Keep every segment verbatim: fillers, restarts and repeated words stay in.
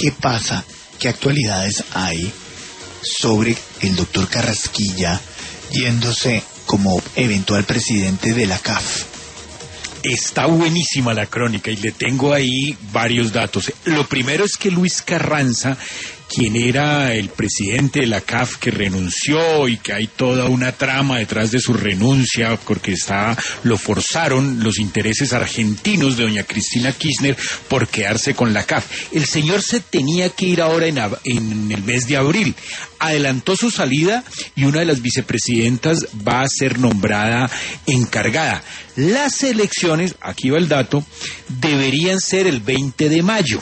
¿qué pasa? ¿Qué actualidades hay sobre el doctor Carrasquilla yéndose como eventual presidente de la C A F? Está buenísima la crónica y le tengo ahí varios datos. Lo primero es que Luis Carranza, quien era el presidente de la C A F que renunció y que hay toda una trama detrás de su renuncia porque está, lo forzaron los intereses argentinos de doña Cristina Kirchner por quedarse con la C A F. El señor se tenía que ir ahora en, en el mes de abril. Adelantó su salida y una de las vicepresidentas va a ser nombrada encargada. Las elecciones, aquí va el dato, deberían ser el veinte de mayo.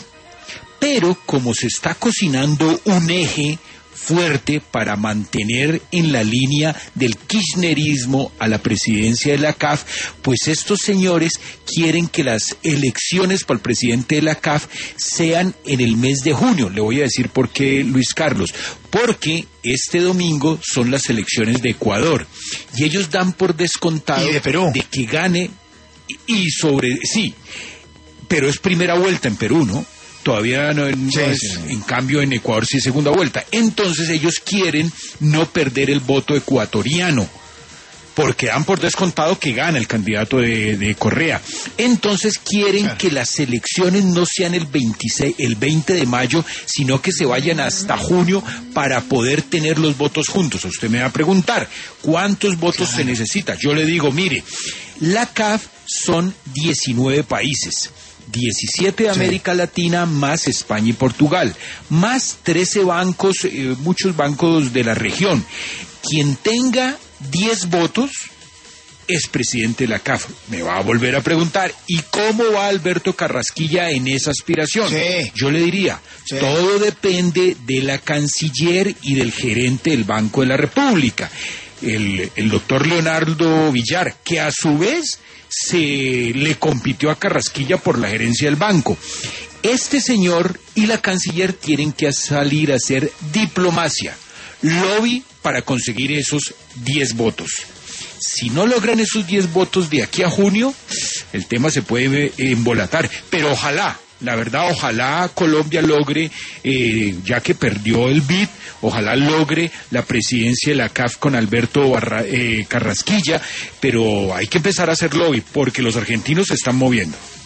Pero como se está cocinando un eje fuerte para mantener en la línea del kirchnerismo a la presidencia de la C A F, pues estos señores quieren que las elecciones para el presidente de la C A F sean en el mes de junio. Le voy a decir por qué, Luis Carlos. Porque este domingo son las elecciones de Ecuador y ellos dan por descontado ¿Y de Perú? de que gane y sobre sí, pero es primera vuelta en Perú, ¿no? Todavía no, no sí, es, sí. en cambio en Ecuador sí es segunda vuelta. Entonces ellos quieren no perder el voto ecuatoriano, porque dan por descontado que gana el candidato de, de Correa. Entonces quieren claro. que las elecciones no sean el veintiséis, el veinte de mayo, sino que se vayan hasta junio para poder tener los votos juntos. Usted me va a preguntar, ¿cuántos votos claro. se necesita? Yo le digo, mire, la C A F son diecinueve países. diecisiete de América sí. Latina, más España y Portugal, más trece bancos, eh, muchos bancos de la región. Quien tenga diez votos es presidente de la C A F. Me va a volver a preguntar, ¿y cómo va Alberto Carrasquilla en esa aspiración? Sí. Yo le diría, sí. todo depende de la canciller y del gerente del Banco de la República, el, el doctor Leonardo Villar, que a su vez se le compitió a Carrasquilla por la gerencia del banco. Este señor y la canciller tienen que salir a hacer diplomacia, lobby para conseguir esos diez votos. Si no logran esos diez votos de aquí a junio, el tema se puede embolatar, pero ojalá, la verdad, ojalá Colombia logre, eh, ya que perdió el B I D, ojalá logre la presidencia de la C A F con Alberto Barra, eh, Carrasquilla, pero hay que empezar a hacer lobby porque los argentinos se están moviendo.